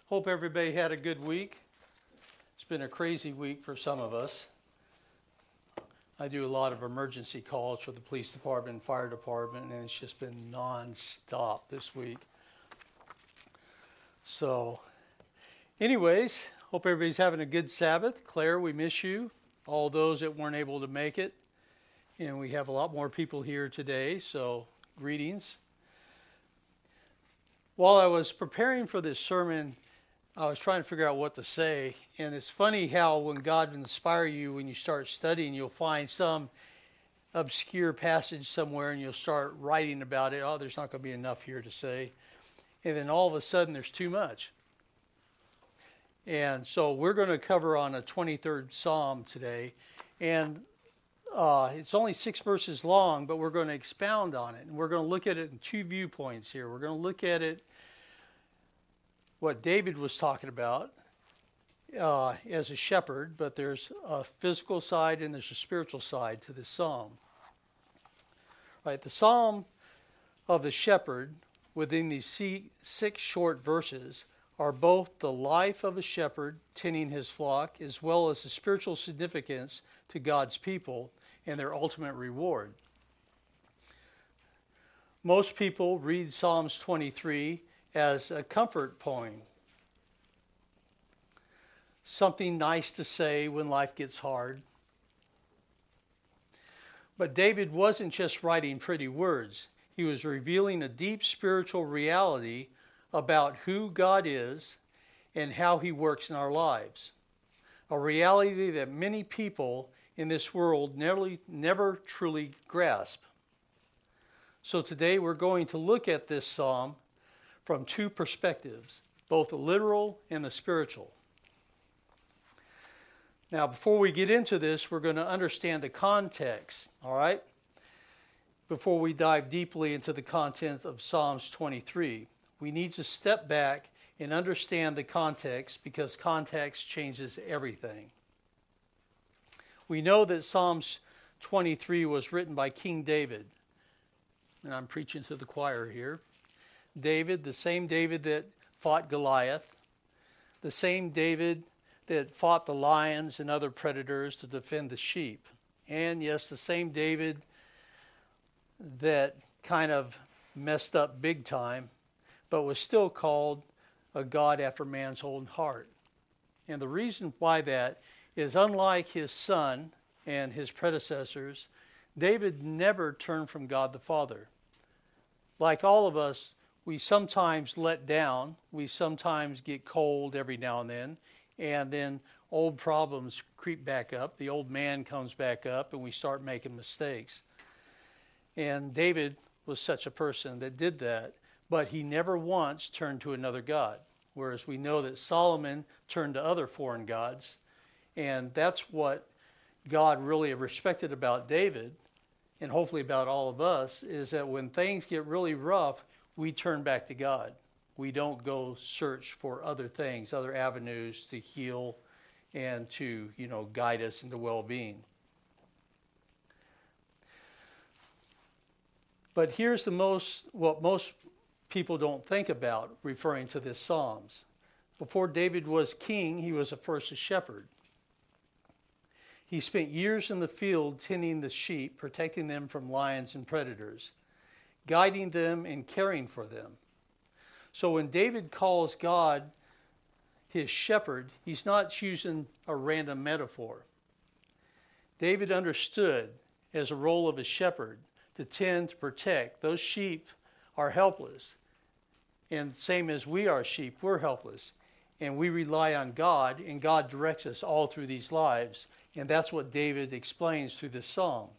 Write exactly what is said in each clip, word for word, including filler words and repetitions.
Hope everybody had a good week. It's been a crazy week for some of us. I do a lot of emergency calls for the police department and fire department, and it's just been non-stop this week. So, anyways, hope everybody's having a good Sabbath. Claire, we miss you. All those that weren't able to make it. And we have a lot more people here today, so greetings. While I was preparing for this sermon, I was trying to figure out what to say. And it's funny how when God inspires you, when you start studying, you'll find some obscure passage somewhere and you'll start writing about it. Oh, there's not going to be enough here to say. And then all of a sudden there's too much. And so we're going to cover on a twenty-third Psalm today. And uh, it's only six verses long, but we're going to expound on it. And we're going to look at it in two viewpoints here. We're going to look at it what David was talking about uh, as a shepherd, but there's a physical side and there's a spiritual side to this psalm. Right, the psalm of the shepherd within these six short verses are both the life of a shepherd tending his flock as well as the spiritual significance to God's people and their ultimate reward. Most people read Psalms twenty-three as a comfort poem. Something nice to say when life gets hard. But David wasn't just writing pretty words. He was revealing a deep spiritual reality about who God is and how he works in our lives. A reality that many people in this world never, never truly grasp. So today we're going to look at this psalm from two perspectives, both the literal and the spiritual. Now, before we get into this, we're going to understand the context, all right? Before we dive deeply into the content of Psalms twenty-three, we need to step back and understand the context because context changes everything. We know that Psalms twenty-three was written by King David, and I'm preaching to the choir here. David, the same David that fought Goliath, the same David that fought the lions and other predators to defend the sheep. And yes, the same David that kind of messed up big time, but was still called a God after man's own heart. And the reason why that is, unlike his son and his predecessors, David never turned from God the Father. Like all of us, we sometimes let down, we sometimes get cold every now and then, and then old problems creep back up, the old man comes back up, and we start making mistakes. And David was such a person that did that, but he never once turned to another god, whereas we know that Solomon turned to other foreign gods, and that's what God really respected about David, and hopefully about all of us, is that when things get really rough, we turn back to God. We don't go search for other things, other avenues to heal and to, you know, guide us into well-being. But here's the most, what most people don't think about referring to this Psalms. Before David was king, he was at first a shepherd. He spent years in the field tending the sheep, protecting them from lions and predators, guiding them and caring for them. So when David calls God his shepherd, he's not using a random metaphor. David understood as a role of a shepherd to tend, to protect. Those sheep are helpless. And same as we are sheep, we're helpless. And we rely on God, and God directs us all through these lives. And that's what David explains through this psalm.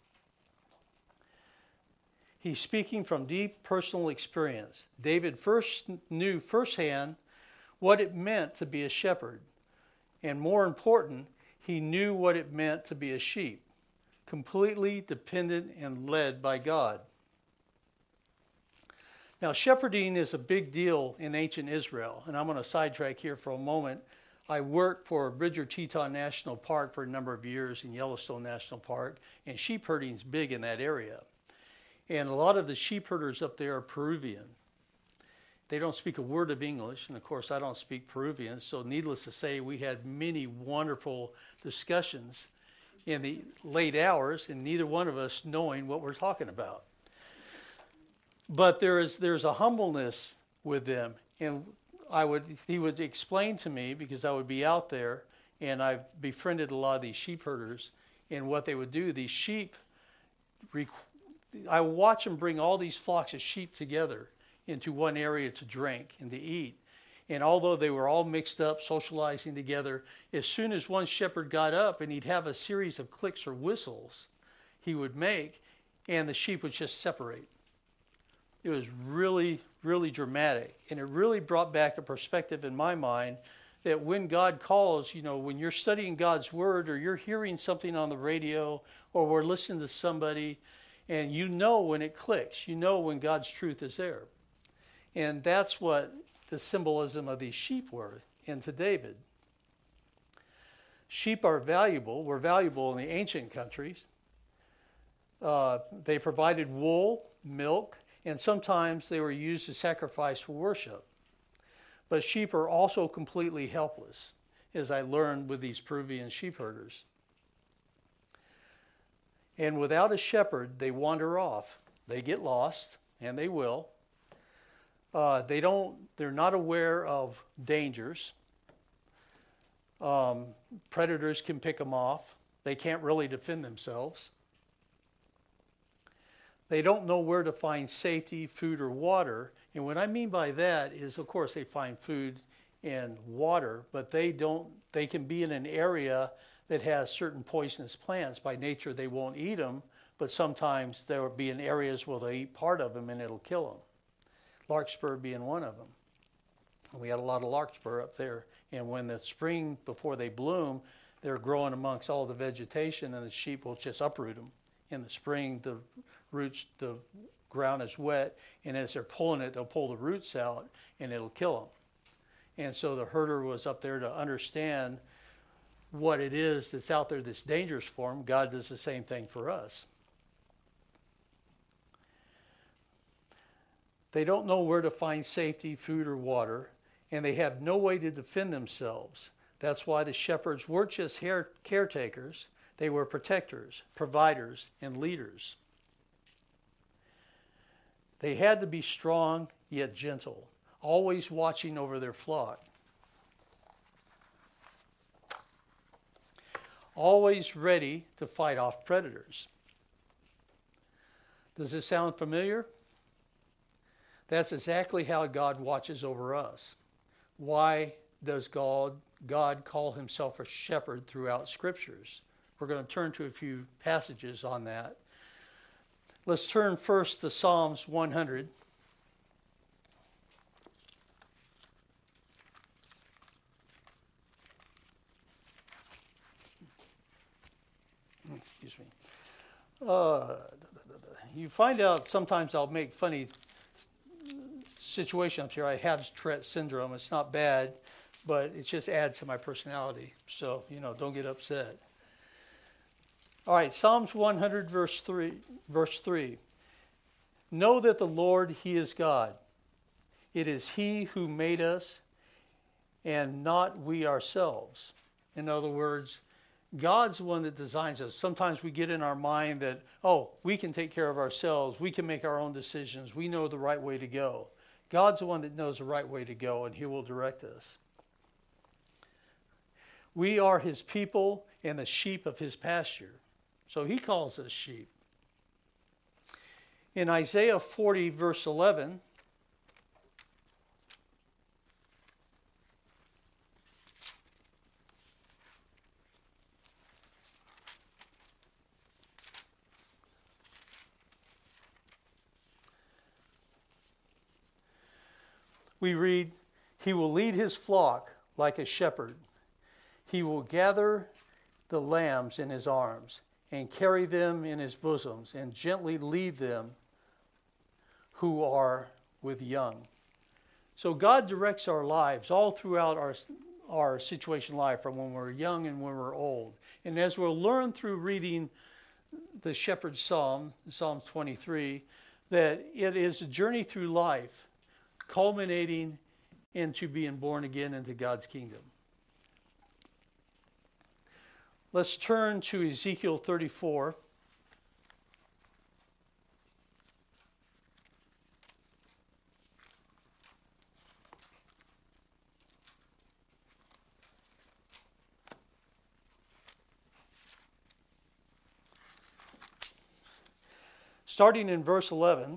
He's speaking from deep personal experience. David first knew firsthand what it meant to be a shepherd. And more important, he knew what it meant to be a sheep, completely dependent and led by God. Now, shepherding is a big deal in ancient Israel, and I'm going to sidetrack here for a moment. I worked for Bridger Teton National Park for a number of years in Yellowstone National Park, and sheep herding is big in that area. And a lot of the sheep herders up there are Peruvian. They don't speak a word of English, and of course I don't speak Peruvian, so needless to say, we had many wonderful discussions in the late hours, and neither one of us knowing what we're talking about. But there is there's a humbleness with them, and I would he would explain to me, because I would be out there, and I've befriended a lot of these sheep herders, and what they would do, these sheep, I would watch them bring all these flocks of sheep together into one area to drink and to eat. And although they were all mixed up, socializing together, as soon as one shepherd got up and he'd have a series of clicks or whistles he would make, and the sheep would just separate. It was really, really dramatic. And it really brought back a perspective in my mind that when God calls, you know, when you're studying God's word, or you're hearing something on the radio, or we're listening to somebody, and you know when it clicks, you know when God's truth is there. And that's what the symbolism of these sheep were into David. Sheep are valuable, were valuable in the ancient countries. Uh, they provided wool, milk, and sometimes they were used to sacrifice for worship. But sheep are also completely helpless, as I learned with these Peruvian sheep herders. And without a shepherd, they wander off. They get lost, and they will. Uh, they don't, they're not aware of dangers. Um, predators can pick them off. They can't really defend themselves. They don't know where to find safety, food, or water. And what I mean by that is, of course, they find food and water, but they don't, they can be in an area that has certain poisonous plants. By nature, they won't eat them, but sometimes there will be in areas where they eat part of them and it'll kill them. Larkspur being one of them. We had a lot of larkspur up there. And when the spring, before they bloom, they're growing amongst all the vegetation, and the sheep will just uproot them. In the spring, the roots, the ground is wet, and as they're pulling it, they'll pull the roots out, and it'll kill them. And so the herder was up there to understand what it is that's out there that's dangerous for them. God does the same thing for us. They don't know where to find safety, food, or water, and they have no way to defend themselves. That's why the shepherds weren't just caretakers. They were protectors, providers, and leaders. They had to be strong yet gentle, always watching over their flock. Always ready to fight off predators. Does this sound familiar? That's exactly how God watches over us. Why does God, God call himself a shepherd throughout scriptures? We're going to turn to a few passages on that. Let's turn first to Psalms one hundred. Excuse me. Uh, you find out sometimes I'll make funny situations here. I have Tourette syndrome. It's not bad, but it just adds to my personality. So, you know, don't get upset. All right, Psalms one hundred, verse three. Verse three. Know that the Lord, he is God. It is he who made us, and not we ourselves. In other words, God's the one that designs us. Sometimes we get in our mind that, oh, we can take care of ourselves. We can make our own decisions. We know the right way to go. God's the one that knows the right way to go, and he will direct us. We are his people and the sheep of his pasture. So he calls us sheep. In Isaiah forty, verse eleven, we read, he will lead his flock like a shepherd. He will gather the lambs in his arms and carry them in his bosoms and gently lead them who are with young. So God directs our lives all throughout our, our situation life, from when we're young and when we're old. And as we'll learn through reading the Shepherd's Psalm, Psalm twenty-three, that it is a journey through life culminating into being born again into God's kingdom. Let's turn to Ezekiel thirty-four. Starting in verse eleven.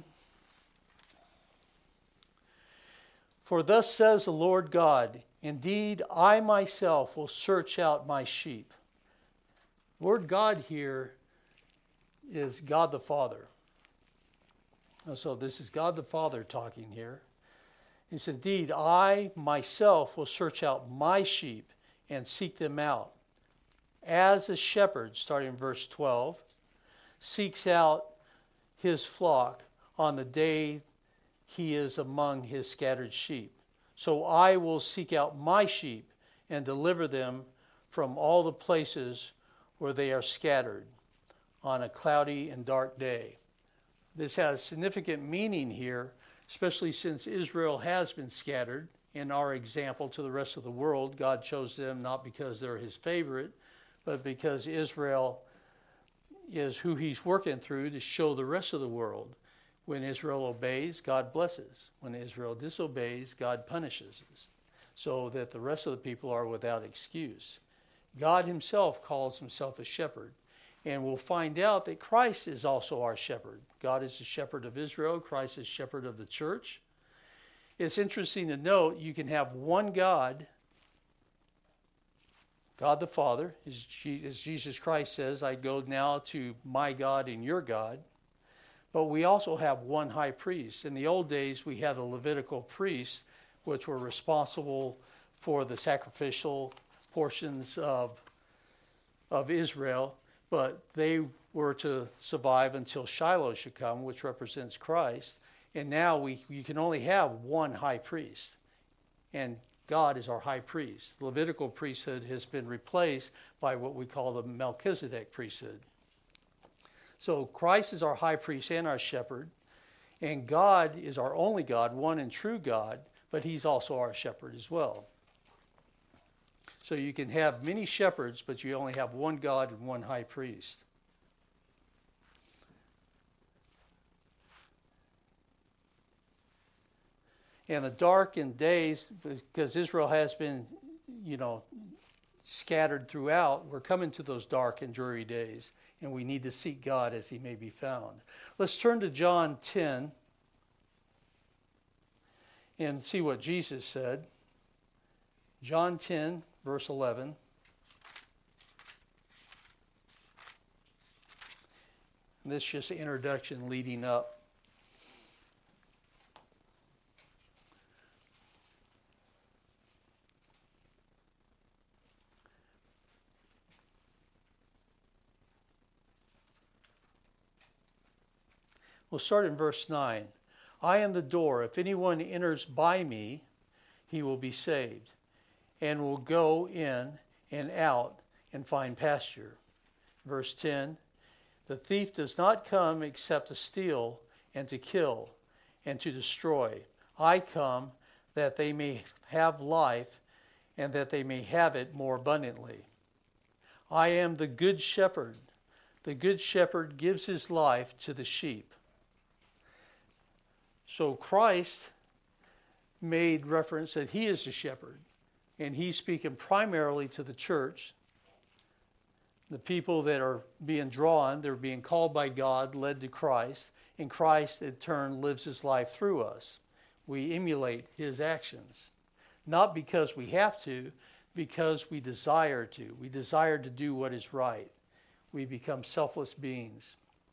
For thus says the Lord God, indeed, I myself will search out my sheep. The word God here is God the Father. So this is God the Father talking here. He said, indeed, I myself will search out my sheep and seek them out. As a shepherd, starting in verse twelve, seeks out his flock on the day he is among his scattered sheep. So I will seek out my sheep and deliver them from all the places where they are scattered on a cloudy and dark day. This has significant meaning here, especially since Israel has been scattered. In our example to the rest of the world, God chose them not because they're his favorite, but because Israel is who he's working through to show the rest of the world. When Israel obeys, God blesses. When Israel disobeys, God punishes. So that the rest of the people are without excuse. God himself calls himself a shepherd. And we'll find out that Christ is also our shepherd. God is the shepherd of Israel. Christ is shepherd of the church. It's interesting to note you can have one God, God the Father, as Jesus Christ says, I go now to my God and your God. But we also have one high priest. In the old days, we had the Levitical priests, which were responsible for the sacrificial portions of, of Israel. But they were to survive until Shiloh should come, which represents Christ. And now we you can only have one high priest. And God is our high priest. The Levitical priesthood has been replaced by what we call the Melchizedek priesthood. So Christ is our high priest and our shepherd. And God is our only God, one and true God, but he's also our shepherd as well. So you can have many shepherds, but you only have one God and one high priest. And the darkened days, because Israel has been, you know, scattered throughout, we're coming to those dark and dreary days, and we need to seek God as he may be found. Let's turn to John ten and see what Jesus said. John ten, verse eleven. And this is just an introduction leading up. We'll start in verse nine. I am the door. If anyone enters by me, he will be saved, and will go in and out and find pasture. Verse ten. The thief does not come except to steal and to kill and to destroy. I come that they may have life and that they may have it more abundantly. I am the good shepherd. The good shepherd gives his life to the sheep. So Christ made reference that he is the shepherd, and he's speaking primarily to the church, the people that are being drawn, they're being called by God, led to Christ, and Christ in turn lives his life through us. We emulate his actions, not because we have to, because we desire to. We desire to do what is right. We become selfless beings.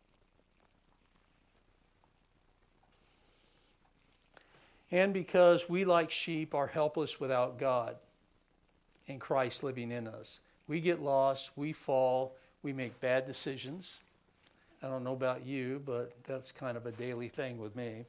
And because we, like sheep, are helpless without God and Christ living in us. We get lost, we fall, we make bad decisions. I don't know about you, but that's kind of a daily thing with me.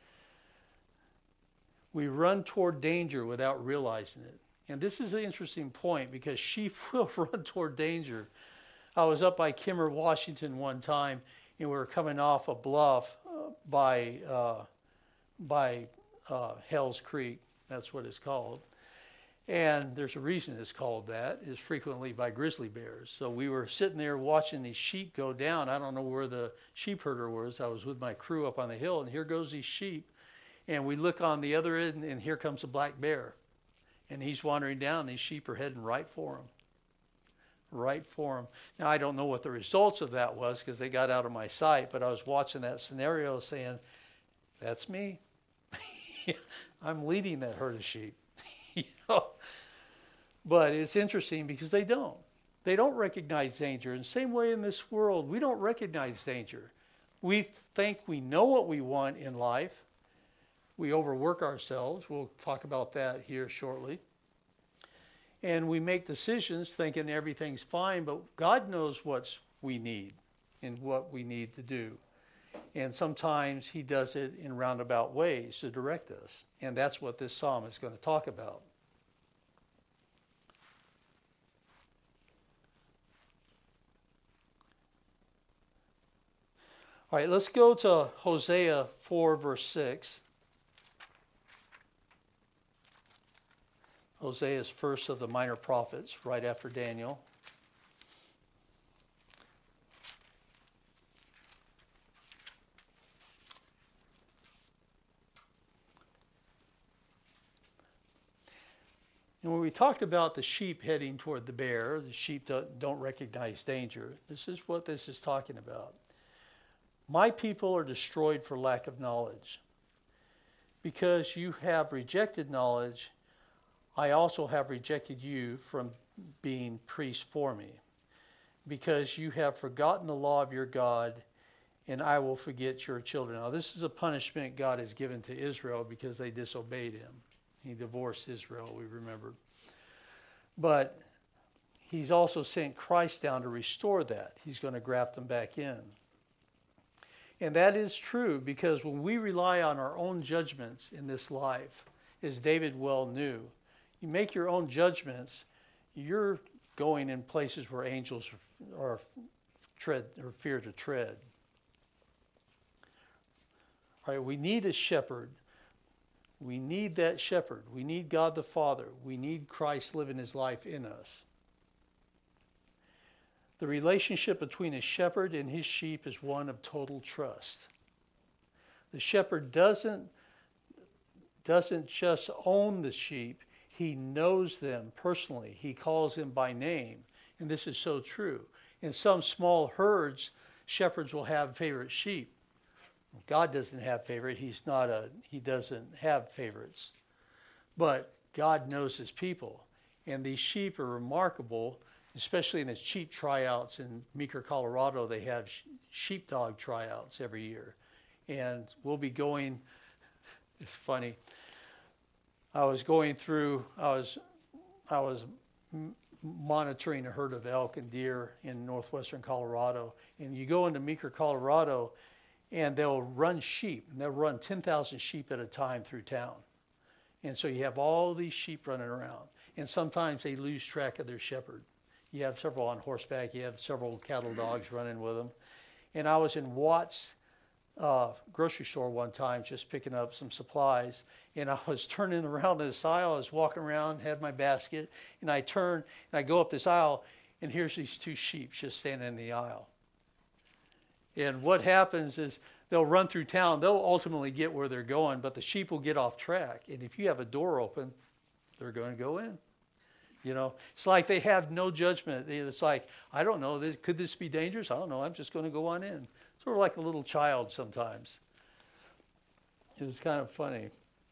We run toward danger without realizing it. And this is an interesting point because sheep will run toward danger. I was up by Kimmer, Washington one time, and we were coming off a bluff uh, by... Uh, by uh, Hell's Creek. That's what it's called. And there's a reason it's called that. It's frequently by grizzly bears. So we were sitting there watching these sheep go down. I don't know where the sheep herder was. I was with my crew up on the hill, and here goes these sheep. And we look on the other end, and here comes a black bear. And he's wandering down. These sheep are heading right for him. Right for him. Now, I don't know what the results of that was because they got out of my sight, but I was watching that scenario saying, that's me. I'm leading that herd of sheep. You know? But it's interesting because they don't. They don't recognize danger. In the same way in this world, we don't recognize danger. We think we know what we want in life. We overwork ourselves. We'll talk about that here shortly. And we make decisions thinking everything's fine, but God knows what we need and what we need to do. And sometimes he does it in roundabout ways to direct us. And that's what this psalm is going to talk about. All right, let's go to Hosea four, verse six. Hosea is first of the minor prophets, right after Daniel. And when we talked about the sheep heading toward the bear, the sheep don't, don't recognize danger, this is what this is talking about. My people are destroyed for lack of knowledge. Because you have rejected knowledge, I also have rejected you from being priest for me. Because you have forgotten the law of your God, and I will forget your children. Now, this is a punishment God has given to Israel because they disobeyed him. He divorced Israel, we remember. But he's also sent Christ down to restore that. He's going to graft them back in. And that is true because when we rely on our own judgments in this life, as David well knew, you make your own judgments, you're going in places where angels are, are tread or fear to tread. All right, we need a shepherd. We need that shepherd. We need God the Father. We need Christ living his life in us. The relationship between a shepherd and his sheep is one of total trust. The shepherd doesn't, doesn't just own the sheep. He knows them personally. He calls them by name. And this is so true. In some small herds, shepherds will have favorite sheep. God doesn't have favorite. He's not a, he doesn't have favorites. But God knows his people. And these sheep are remarkable, especially in the sheep tryouts in Meeker, Colorado. They have sheepdog tryouts every year. And we'll be going, it's funny. I was going through, I was, I was monitoring a herd of elk and deer in northwestern Colorado. And you go into Meeker, Colorado, and they'll run sheep, and they'll run ten thousand sheep at a time through town. And so you have all these sheep running around. And sometimes they lose track of their shepherd. You have several on horseback. You have several cattle dogs running with them. And I was in Watts uh, grocery store one time just picking up some supplies. And I was turning around this aisle. I was walking around, had my basket. And I turn, and I go up this aisle, and here's these two sheep just standing in the aisle. And what happens is they'll run through town. They'll ultimately get where they're going, but the sheep will get off track. And if you have a door open, they're going to go in. You know, it's like they have no judgment. It's like, I don't know, could this be dangerous? I don't know. I'm just going to go on in. Sort of like a little child sometimes. It was kind of funny.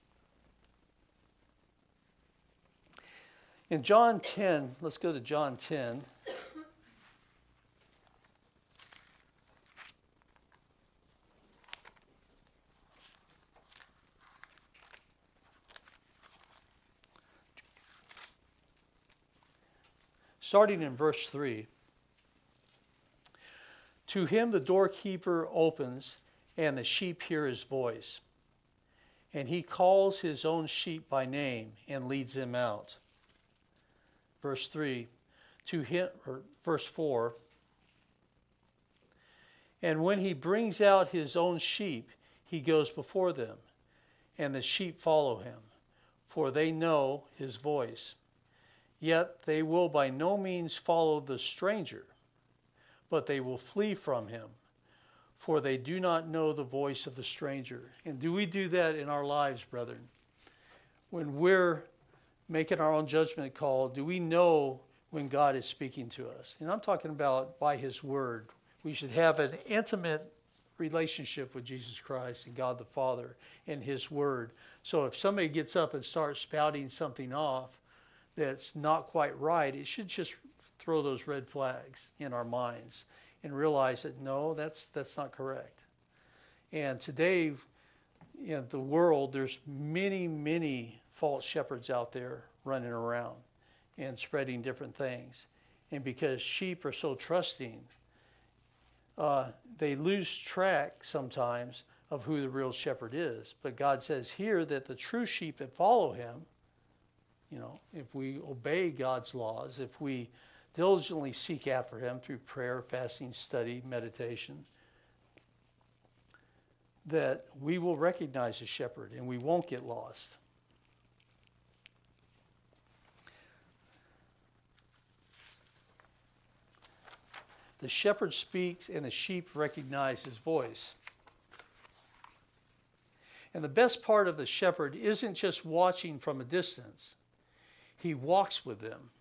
In John ten, let's go to John ten. Starting in verse three. To him the doorkeeper opens, and the sheep hear his voice. And he calls his own sheep by name and leads them out. Verse three. To him, or verse four. And when he brings out his own sheep, he goes before them. and the sheep follow him, for they know his voice. Yet they will by no means follow the stranger, but they will flee from him, for they do not know the voice of the stranger. And do we do that in our lives, brethren? When we're making our own judgment call, do we know when God is speaking to us? And I'm talking about by his word. We should have an intimate relationship with Jesus Christ and God the Father and his word. So if somebody gets up and starts spouting something off that's not quite right, it should just throw those red flags in our minds and realize that no, that's that's not correct. And today in the world, there's many, many false shepherds out there running around and spreading different things. And because sheep are so trusting, uh, they lose track sometimes of who the real shepherd is. But God says here that the true sheep that follow him, you know, if we obey God's laws, if we diligently seek after him through prayer, fasting, study, meditation, that we will recognize the shepherd and we won't get lost. The shepherd speaks and the sheep recognize his voice. And the best part of the shepherd isn't just watching from a distance. He walks with them.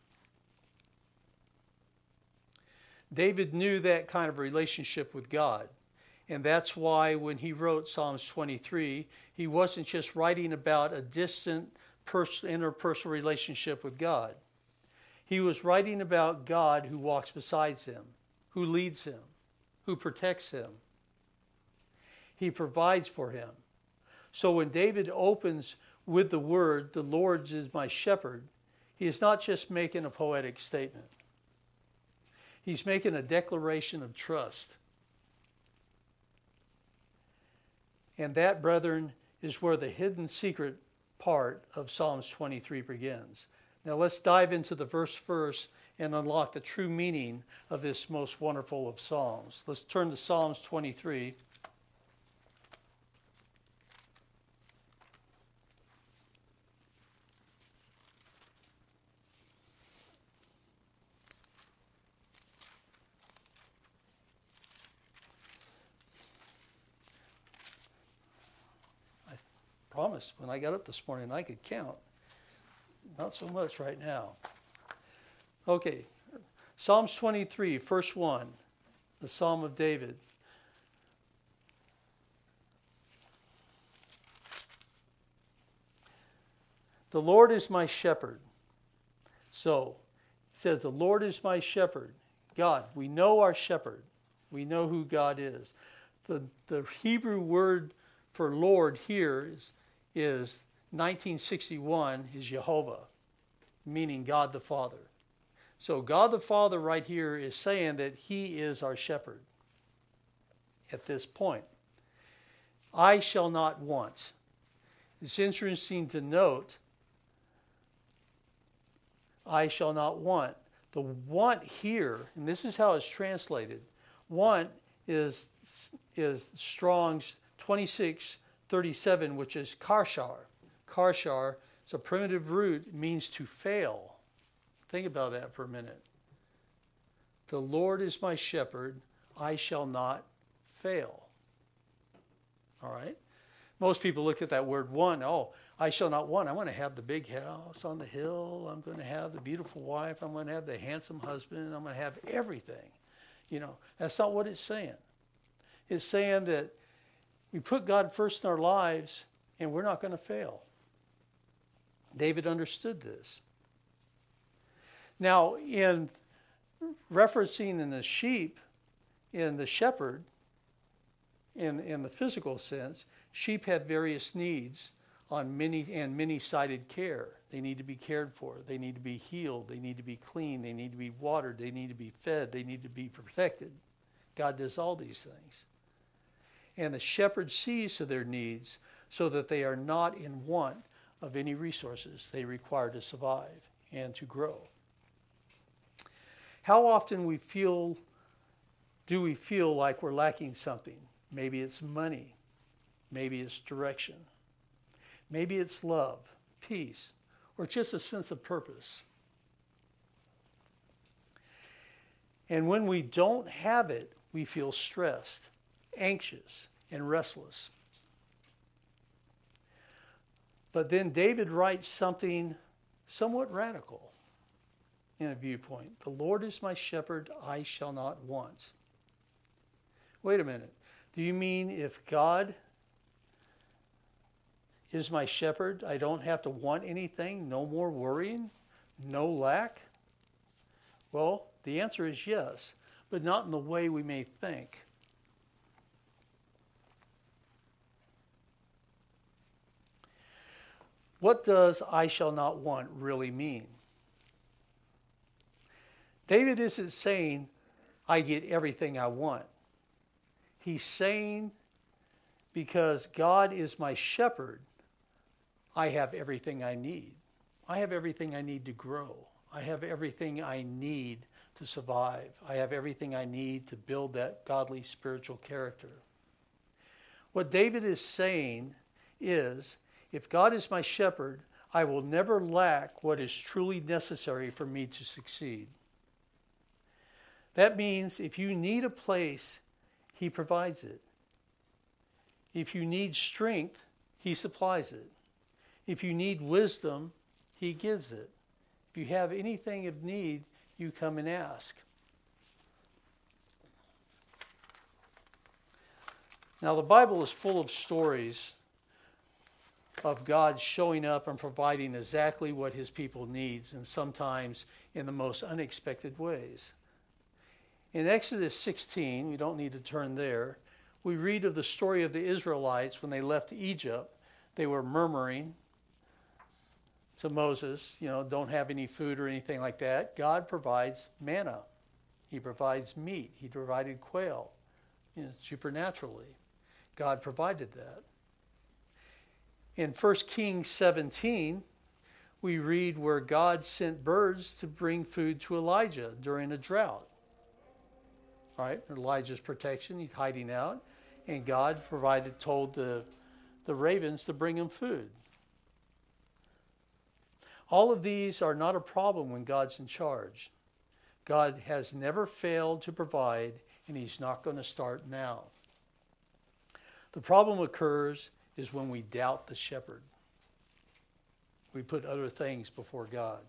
David knew that kind of relationship with God. And that's why when he wrote Psalms twenty-three, he wasn't just writing about a distant pers- interpersonal relationship with God. He was writing about God who walks beside him, who leads him, who protects him. He provides for him. So when David opens with the word, the Lord is my shepherd, he is not just making a poetic statement. He's making a declaration of trust. And that, brethren, is where the hidden secret part of Psalms twenty-three begins. Now let's dive into the verse first and unlock the true meaning of this most wonderful of Psalms. Let's turn to Psalms twenty-three. Promise, when I got up this morning, I could count. Not so much right now. Okay, Psalms twenty-three, verse one, the Psalm of David. The Lord is my shepherd. So, he says, the Lord is my shepherd. God, we know our shepherd. We know who God is. The, the Hebrew word for Lord here is is nineteen sixty-one is Jehovah, meaning God the Father. So God the Father right here is saying that he is our shepherd at this point. I shall not want. It's interesting to note, I shall not want. The want here, and this is how it's translated, want is, is Strong's twenty-six thirty-seven, which is karshar. Karshar, it's a primitive root, it means to fail. Think about that for a minute. The Lord is my shepherd, I shall not fail. All right? Most people look at that word want, oh, I shall not want. I'm going to have the big house on the hill. I'm going to have the beautiful wife. I'm going to have the handsome husband. I'm going to have everything. You know, that's not what it's saying. It's saying that we put God first in our lives, and we're not going to fail. David understood this. Now, in referencing in the sheep, in the shepherd, in, in the physical sense, sheep have various needs on many and many-sided care. They need to be cared for. They need to be healed. They need to be clean. They need to be watered. They need to be fed. They need to be protected. God does all these things. And the shepherd sees to their needs so that they are not in want of any resources they require to survive and to grow. How often we feel, do we feel like we're lacking something? Maybe it's money. Maybe it's direction. Maybe it's love, peace, or just a sense of purpose. And when we don't have it, we feel stressed, anxious, and restless. But then David writes something somewhat radical in a viewpoint. The Lord is my shepherd, I shall not want. Wait a minute. Do you mean if God is my shepherd, I don't have to want anything? No more worrying? No lack? Well, the answer is yes, but not in the way we may think. What does I shall not want really mean? David isn't saying, I get everything I want. He's saying, because God is my shepherd, I have everything I need. I have everything I need to grow. I have everything I need to survive. I have everything I need to build that godly spiritual character. What David is saying is, if God is my shepherd, I will never lack what is truly necessary for me to succeed. That means if you need a place, he provides it. If you need strength, he supplies it. If you need wisdom, he gives it. If you have anything of need, you come and ask. Now, the Bible is full of stories of God showing up and providing exactly what his people needs, and sometimes in the most unexpected ways. In Exodus sixteen, we don't need to turn there, we read of the story of the Israelites when they left Egypt. They were murmuring to Moses, you know, don't have any food or anything like that. God provides manna. He provides meat. He provided quail, you know, supernaturally. God provided that. In First Kings seventeen, we read where God sent birds to bring food to Elijah during a drought. All right, Elijah's protection, he's hiding out, and God provided, told the, the ravens to bring him food. All of these are not a problem when God's in charge. God has never failed to provide, and he's not going to start now. The problem occurs is when we doubt the shepherd. We put other things before God.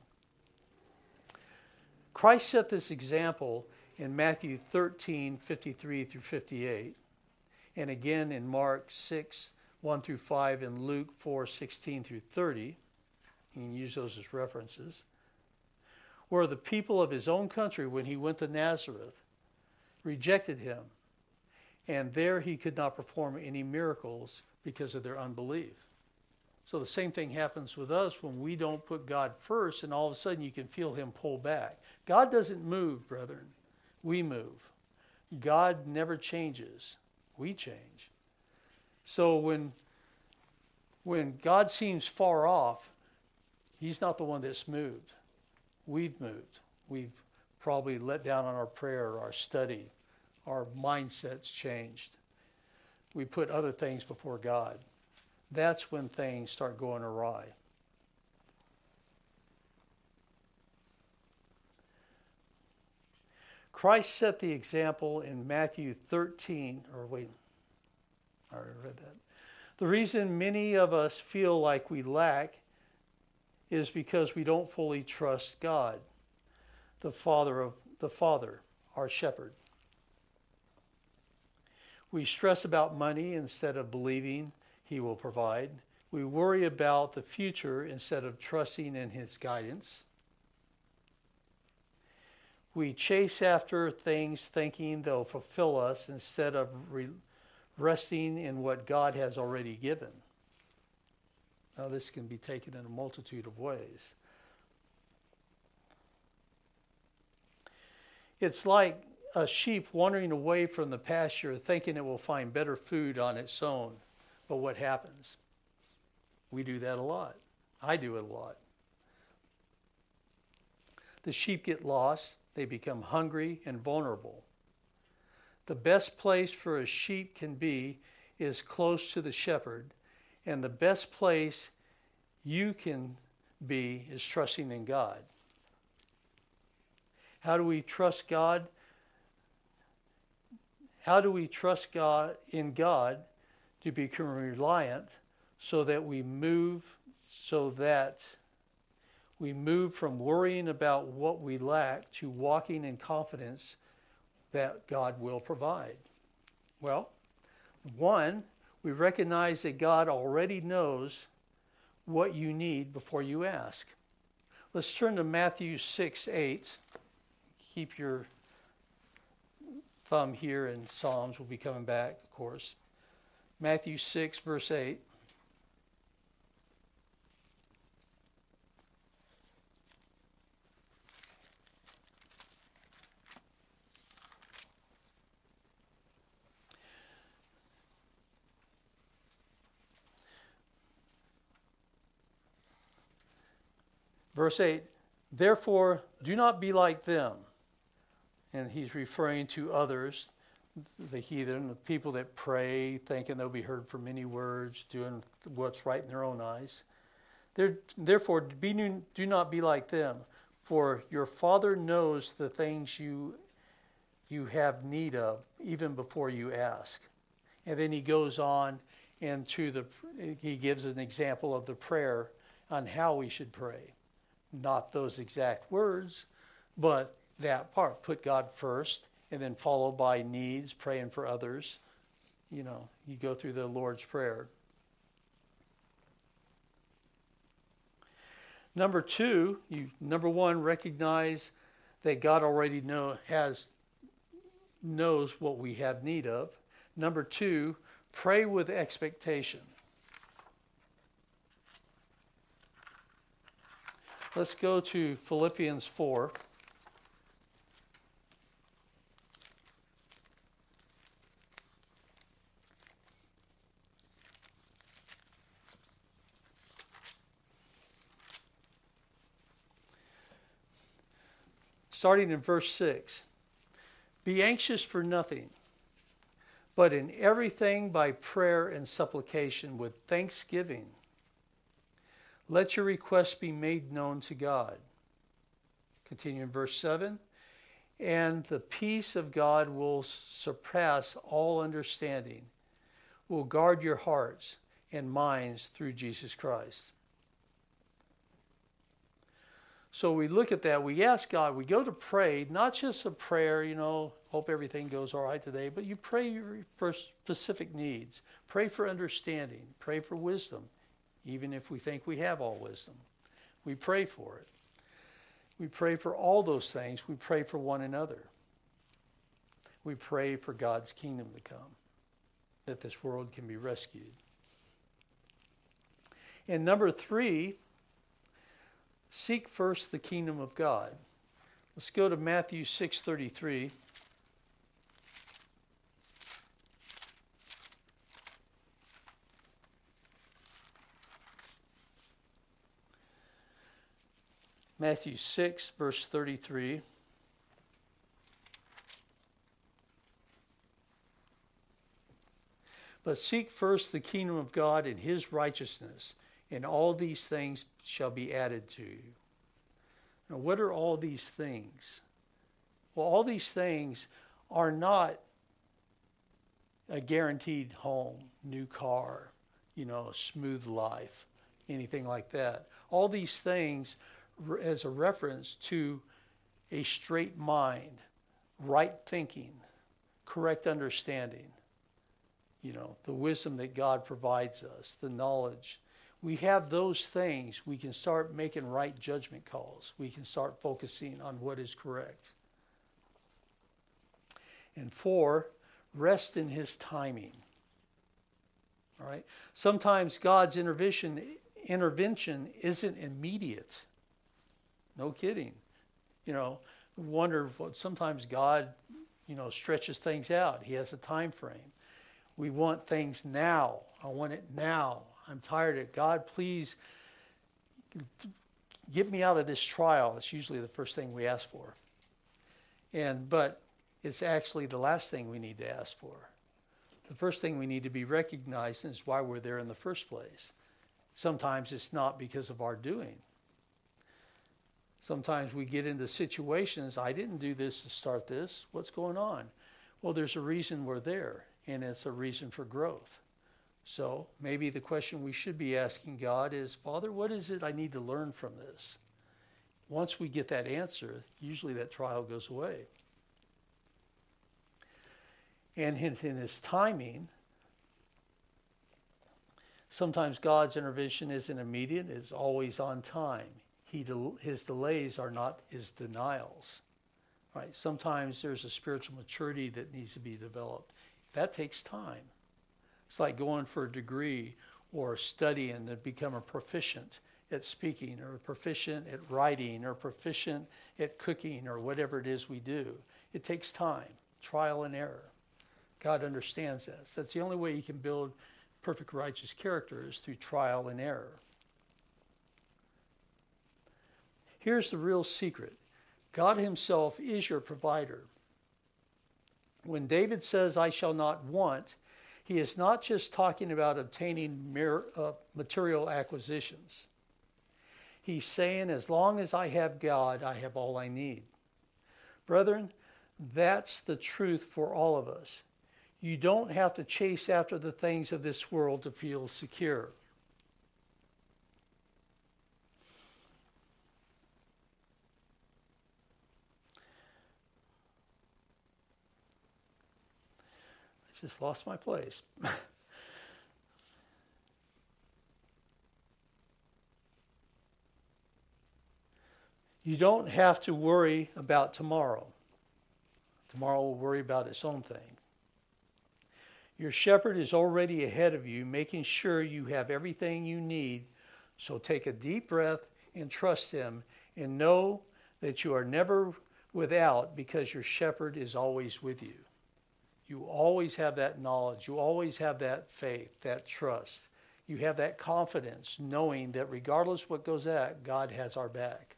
Christ set this example in Matthew thirteen, fifty-three through fifty-eight, and again in Mark six, one through five, and Luke four, sixteen through thirty. You can use those as references. Where the people of his own country, when he went to Nazareth, rejected him, and there he could not perform any miracles because of their unbelief. So the same thing happens with us when we don't put God first, and all of a sudden you can feel him pull back. God doesn't move, brethren. We move. God never changes. We change. So when, when God seems far off, he's not the one that's moved. We've moved. We've probably let down on our prayer, our study. Our mindset's changed. We put other things before God. That's when things start going awry. Christ set the example in Matthew thirteen, or wait, I already read that. The reason many of us feel like we lack is because we don't fully trust God, the Father of the Father, our shepherd. We stress about money instead of believing he will provide. We worry about the future instead of trusting in his guidance. We chase after things thinking they'll fulfill us instead of re- resting in what God has already given. Now, this can be taken in a multitude of ways. It's like a sheep wandering away from the pasture thinking it will find better food on its own. But what happens? We do that a lot. I do it a lot. The sheep get lost. They become hungry and vulnerable. The best place for a sheep can be is close to the shepherd, And the best place you can be is trusting in God. How do we trust God? How do we trust God in God to become reliant so that we move so that we move from worrying about what we lack to walking in confidence that God will provide? Well, one, we recognize that God already knows what you need before you ask. Let's turn to Matthew six eight. Keep your thumb here in Psalms. We'll be coming back, of course. Matthew six, verse eight. Verse eight, therefore do not be like them. And he's referring to others, the heathen, the people that pray, thinking they'll be heard for many words, doing what's right in their own eyes. Therefore, be, do not be like them, for your Father knows the things you, you have need of, even before you ask. And then he goes on into the, he gives an example of the prayer on how we should pray. Not those exact words, but that part. Put God first, and then followed by needs, praying for others. You know, you go through the Lord's Prayer. Number two, you number one, recognize that God already know has knows what we have need of. Number two, pray with expectation. Let's go to Philippians four. Starting in verse six. Be anxious for nothing, but in everything by prayer and supplication with thanksgiving, let your requests be made known to God. Continue in verse seven. And the peace of God will surpass all understanding, will guard your hearts and minds through Jesus Christ. So we look at that, we ask God, we go to pray, not just a prayer, you know, hope everything goes all right today, but you pray for specific needs. Pray for understanding. Pray for wisdom, even if we think we have all wisdom. We pray for it. We pray for all those things. We pray for one another. We pray for God's kingdom to come, that this world can be rescued. And number three, seek first the kingdom of God. Let's go to Matthew six thirty-three. Matthew six, verse thirty-three. But seek first the kingdom of God and his righteousness, and all these things shall be added to you. Now, what are all these things? Well, all these things are not a guaranteed home, new car, you know, a smooth life, anything like that. All these things as a reference to a straight mind, right thinking, correct understanding, you know, the wisdom that God provides us, the knowledge. We have those things, we can start making right judgment calls. We can start focusing on what is correct. And four, rest in his timing. All right? Sometimes God's intervention intervention isn't immediate. No kidding. You know, wonder what sometimes God, you know, stretches things out. He has a time frame. We want things now. I want it now. I'm tired of it. God, please get me out of this trial. It's usually the first thing we ask for. And but it's actually the last thing we need to ask for. the first thing we need to be recognizing is why we're there in the first place. Sometimes it's not because of our doing. Sometimes we get into situations, I didn't do this to start this. What's going on? Well, there's a reason we're there, and it's a reason for growth. So maybe the question we should be asking God is, Father, what is it I need to learn from this? Once we get that answer, usually that trial goes away. And in his timing, sometimes God's intervention isn't immediate, it's always on time. He, his delays are not his denials. Right? Sometimes there's a spiritual maturity that needs to be developed. That takes time. It's like going for a degree or studying to become a proficient at speaking, or proficient at writing, or proficient at cooking, or whatever it is we do. It takes time, trial and error. God understands this. That's the only way you can build perfect righteous character is through trial and error. Here's the real secret. God himself is your provider. When David says, I shall not want, he is not just talking about obtaining mere, uh, material acquisitions. He's saying, as long as I have God, I have all I need. Brethren, that's the truth for all of us. You don't have to chase after the things of this world to feel secure. I just lost my place. You don't have to worry about tomorrow. Tomorrow will worry about its own thing. Your shepherd is already ahead of you, making sure you have everything you need. So take a deep breath and trust him, and know that you are never without, because your shepherd is always with you. You always have that knowledge. You always have that faith, that trust. You have that confidence, knowing that regardless what goes at, God has our back.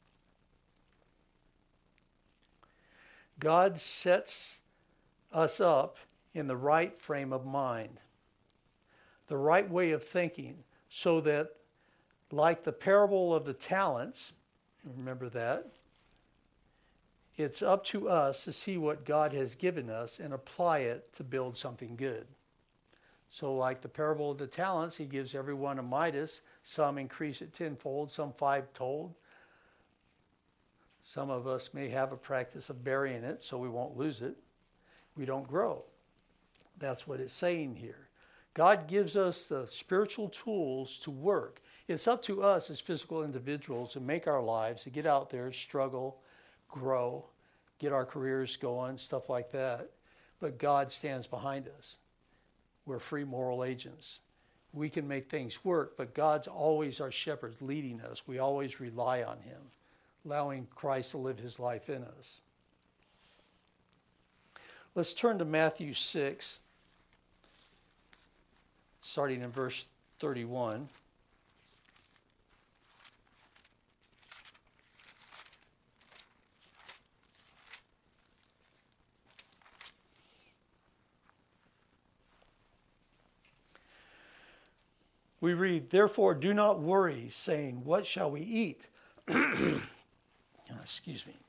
God sets us up in the right frame of mind, the right way of thinking, so that, like the parable of the talents, remember that, it's up to us to see what God has given us and apply it to build something good. So like the parable of the talents, he gives everyone a Midas. Some increase it tenfold, some five-fold. Some of us may have a practice of burying it so we won't lose it. We don't grow. That's what it's saying here. God gives us the spiritual tools to work. It's up to us as physical individuals to make our lives, to get out there, struggle, grow, get our careers going, stuff like that. But God stands behind us. We're free moral agents. We can make things work, but God's always our shepherd leading us. We always rely on him, allowing Christ to live his life in us. Let's turn to Matthew six, starting in verse thirty-one. We read, therefore do not worry, saying, what shall we eat? Excuse me.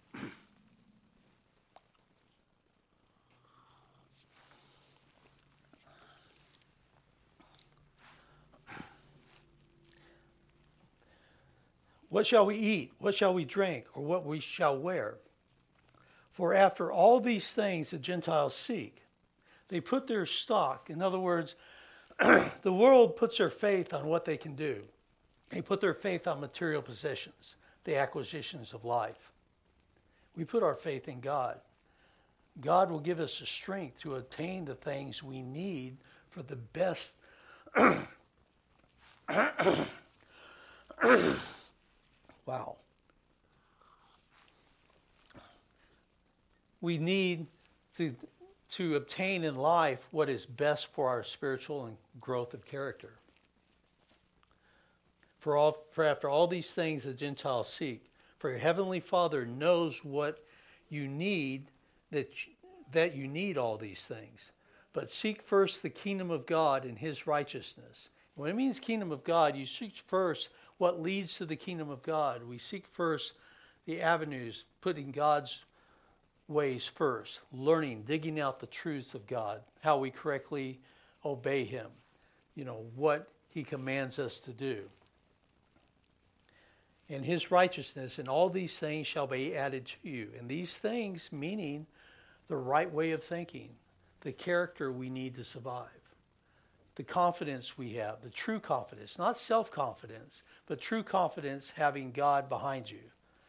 What shall we eat? What shall we drink? Or what we shall wear? For after all these things the Gentiles seek. They put their stock. In other words, the world puts their faith on what they can do. They put their faith on material possessions, the acquisitions of life. We put our faith in God. God will give us the strength to attain the things we need for the best. Wow. We need to, to obtain in life what is best for our spiritual and growth of character. For, all, for after all these things the Gentiles seek, for your heavenly Father knows what you need, that, that you need all these things. But seek first the kingdom of God and his righteousness. When it means kingdom of God, you seek first what leads to the kingdom of God. We seek first the avenues, putting God's ways first, learning, digging out the truths of God, how we correctly obey him, you know, what he commands us to do. And his righteousness, and all these things shall be added to you. And these things meaning the right way of thinking, the character we need to survive, the confidence we have, the true confidence, not self-confidence, but true confidence having God behind you.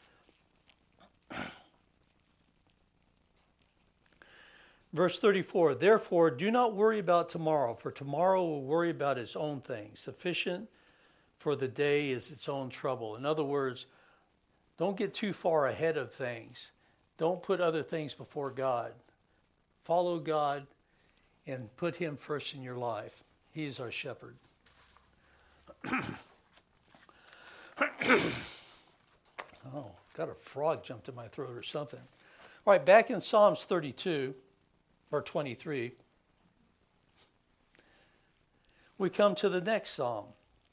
Verse thirty-four, therefore do not worry about tomorrow, for tomorrow will worry about its own things. Sufficient for the day is its own trouble. In other words, don't get too far ahead of things. Don't put other things before God. Follow God and put him first in your life. He is our shepherd. Oh, got a frog jumped in my throat or something. All right, back in Psalms thirty-two, or twenty-three, we come to the next psalm.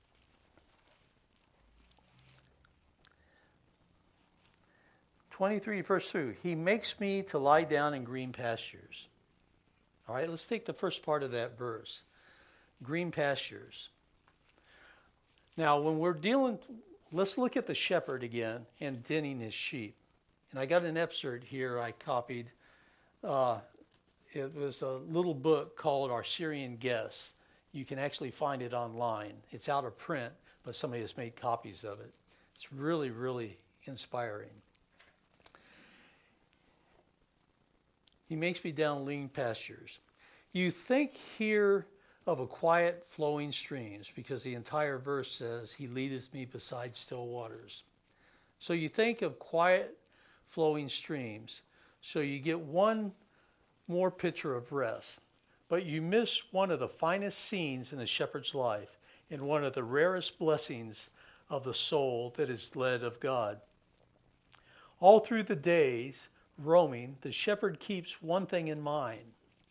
twenty-three, verse two, he makes me to lie down in green pastures. All right, let's take the first part of that verse. Green pastures. Now, when we're dealing, let's look at the shepherd again and tending his sheep. And I got an excerpt here I copied. Uh, it was a little book called Our Syrian Guests. You can actually find it online. It's out of print, but somebody has made copies of it. It's really, really inspiring. He makes me down lean pastures. You think here of a quiet flowing streams, because the entire verse says, he leadeth me beside still waters. So you think of quiet flowing streams. So you get one more picture of rest. But you miss one of the finest scenes in the shepherd's life and one of the rarest blessings of the soul that is led of God. All through the days, roaming, the shepherd keeps one thing in mind.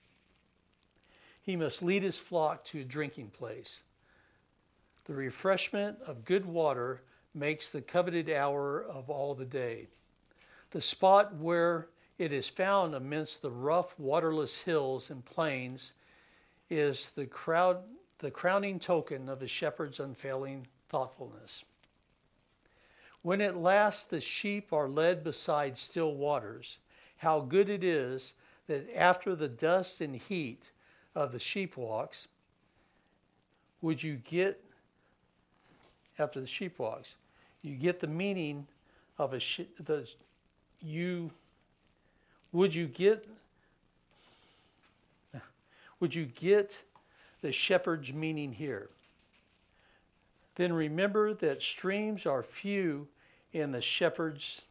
He must lead his flock to a drinking place. The refreshment of good water makes the coveted hour of all the day. The spot where it is found amidst the rough, waterless hills and plains is the crowd, the crowning token of the shepherd's unfailing thoughtfulness. When at last the sheep are led beside still waters, how good it is that after the dust and heat of the sheep walks, would you get, after the sheep walks, you get the meaning of a, sh- the, you, would you get, would you get the shepherd's meaning here? Then remember that streams are few in the shepherd's,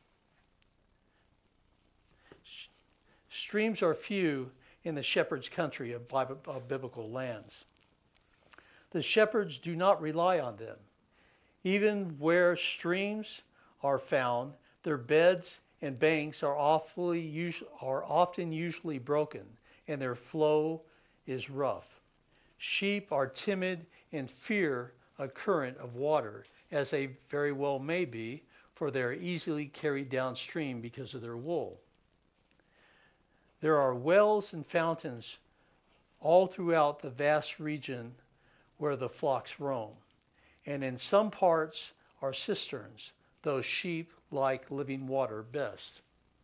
streams are few in the shepherd's country of, of biblical lands. The shepherds do not rely on them. Even where streams are found, their beds and banks are, awfully, are often usually broken, and their flow is rough. Sheep are timid and fear a current of water, as they very well may be, for they are easily carried downstream because of their wool. There are wells and fountains all throughout the vast region where the flocks roam, and in some parts are cisterns, though sheep like living water best.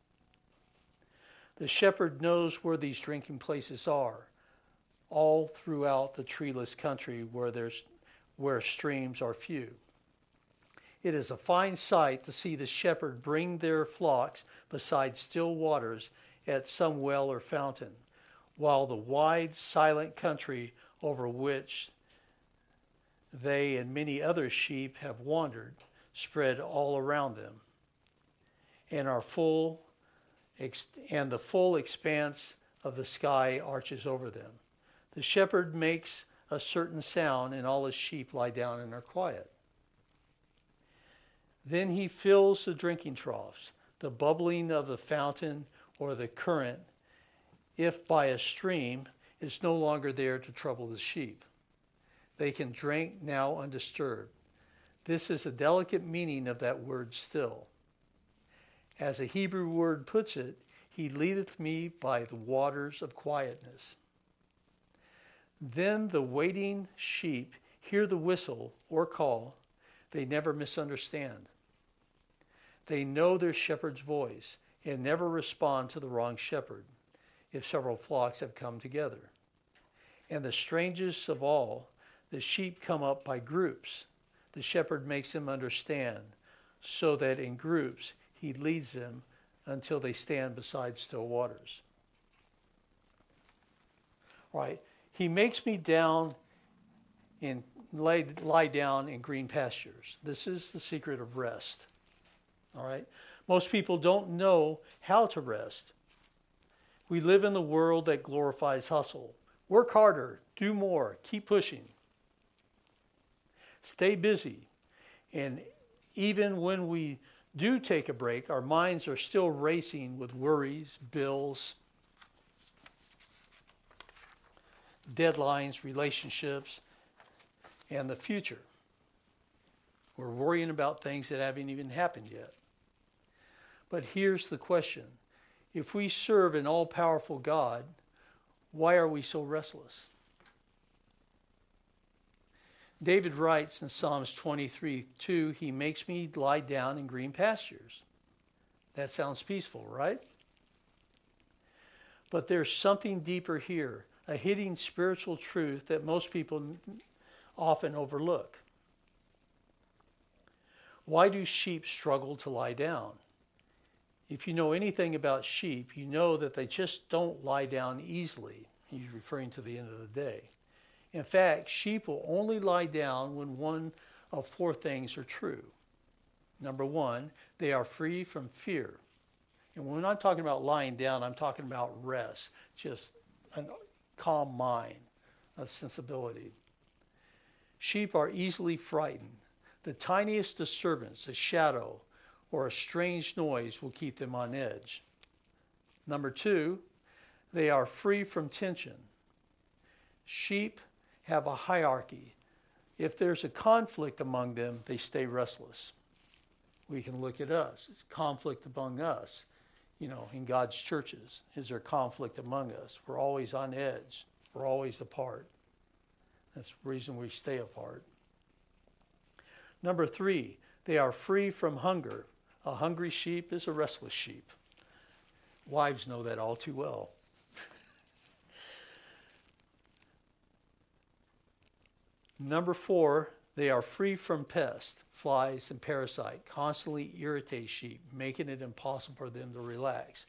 The shepherd knows where these drinking places are, all throughout the treeless country where there's where streams are few. It is a fine sight to see the shepherd bring their flocks beside still waters at some well or fountain, while the wide, silent country over which they and many other sheep have wandered spread all around them, and are full, and the full expanse of the sky arches over them. The shepherd makes a certain sound, and all his sheep lie down and are quiet. Then he fills the drinking troughs, the bubbling of the fountain or the current, if by a stream, is no longer there to trouble the sheep. They can drink now undisturbed. This is a delicate meaning of that word still. As a Hebrew word puts it, he leadeth me by the waters of quietness. Then the waiting sheep hear the whistle or call. They never misunderstand. They know their shepherd's voice and never respond to the wrong shepherd if several flocks have come together. And the strangest of all, the sheep come up by groups. The shepherd makes them understand, so that in groups he leads them until they stand beside still waters. All right. He makes me down in lie, lie down in green pastures. This is the secret of rest. All right. Most people don't know how to rest. We live in the world that glorifies hustle. Work harder, do more, keep pushing. Stay busy. And even when we do take a break, our minds are still racing with worries, bills, deadlines, relationships, and the future. We're worrying about things that haven't even happened yet. But here's the question. If we serve an all-powerful God, why are we so restless? David writes in Psalms twenty-three two, he makes me lie down in green pastures. That sounds peaceful, right? But there's something deeper here, a hidden spiritual truth that most people often overlook. Why do sheep struggle to lie down? If you know anything about sheep, you know that they just don't lie down easily. He's referring to the end of the day. In fact, sheep will only lie down when one of four things are true. Number one, they are free from fear. And when I'm talking about lying down, I'm talking about rest, just a calm mind, a sensibility. Sheep are easily frightened. The tiniest disturbance, a shadow, or a strange noise will keep them on edge. Number two, they are free from tension. Sheep have a hierarchy. If there's a conflict among them, they stay restless. We can look at us. It's conflict among us. You know, in God's churches, is there conflict among us? We're always on edge. We're always apart. That's the reason we stay apart. Number three, they are free from hunger. A hungry sheep is a restless sheep. Wives know that all too well. Number four, they are free from pests, flies, and parasite. Constantly irritate sheep, making it impossible for them to relax.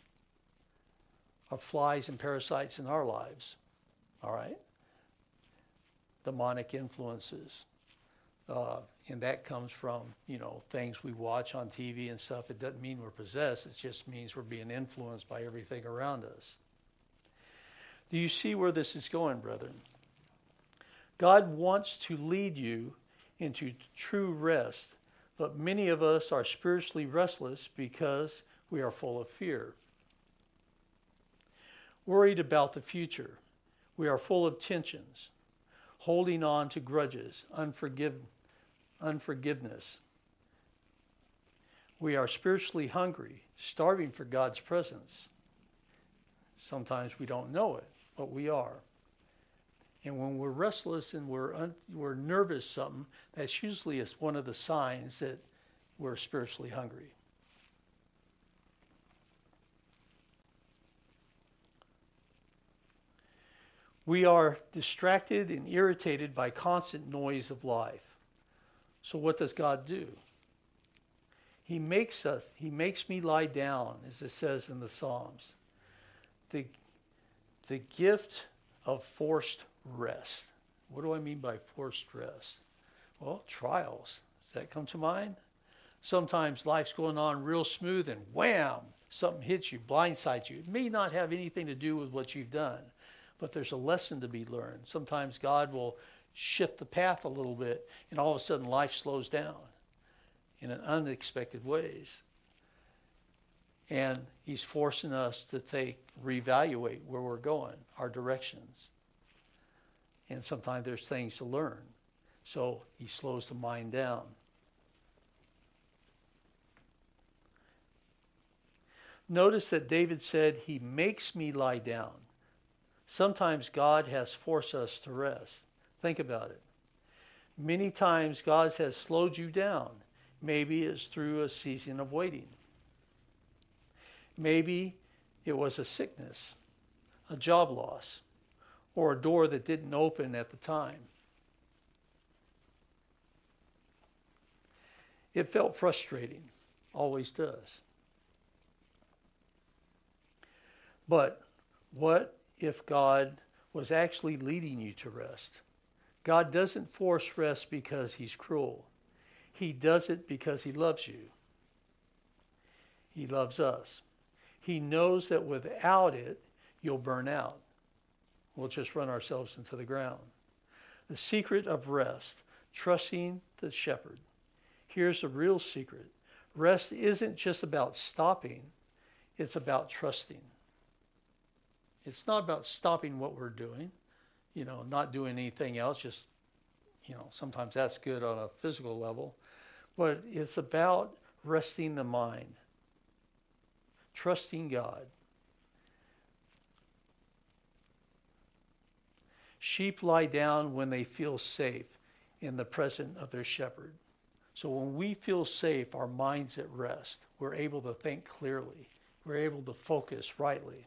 Of flies and parasites in our lives, all right? Demonic influences. Uh, and that comes from, you know, things we watch on T V and stuff. It doesn't mean we're possessed. It just means we're being influenced by everything around us. Do you see where this is going, brethren? God wants to lead you into true rest, but many of us are spiritually restless because we are full of fear. Worried about the future. We are full of tensions, holding on to grudges, unforgive, unforgiveness. We are spiritually hungry, starving for God's presence. Sometimes we don't know it, but we are. And when we're restless and we're un, we're nervous something, that's usually one of the signs that we're spiritually hungry. We are distracted and irritated by constant noise of life. So what does God do? He makes us, he makes me lie down, as it says in the Psalms. The, the gift of forced rest. What do I mean by forced rest? Well, trials. Does that come to mind? Sometimes life's going on real smooth and wham, something hits you, blindsides you. It may not have anything to do with what you've done, but there's a lesson to be learned. Sometimes God will shift the path a little bit, and all of a sudden life slows down in an unexpected ways. And he's forcing us to think, reevaluate where we're going, our directions. And sometimes there's things to learn. So he slows the mind down. Notice that David said, he makes me lie down. Sometimes God has forced us to rest. Think about it. Many times God has slowed you down. Maybe it's through a season of waiting. Maybe it was a sickness, a job loss, or a door that didn't open at the time. It felt frustrating, always does. But what if God was actually leading you to rest? God doesn't force rest because he's cruel. He does it because he loves you. He loves us. He knows that without it, you'll burn out. We'll just run ourselves into the ground. The secret of rest, trusting the shepherd. Here's the real secret. Rest isn't just about stopping. It's about trusting. It's not about stopping what we're doing, you know, not doing anything else. Just, you know, sometimes that's good on a physical level. But it's about resting the mind. Trusting God. Sheep lie down when they feel safe in the presence of their shepherd. So when we feel safe, our mind's at rest. We're able to think clearly. We're able to focus rightly.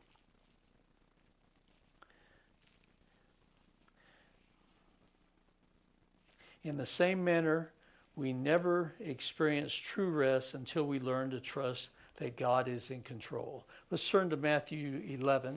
In the same manner, we never experience true rest until we learn to trust that God is in control. Let's turn to Matthew eleven.